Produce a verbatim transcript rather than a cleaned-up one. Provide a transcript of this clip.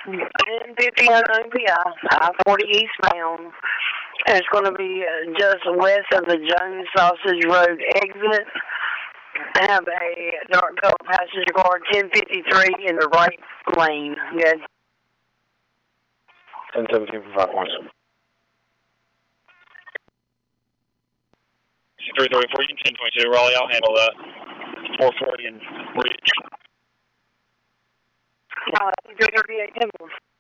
ten fifty on O P I, I forty eastbound. And it's going to be uh, just west of the Jones Sausage Road exit. I have a dark color passenger car, ten fifty-three in the right lane. Good. ten seventeen for five points. three thirty-four, you can ten twenty-two, Raleigh, I'll handle that. four forty and forty. Uh, three thirty-eight, ten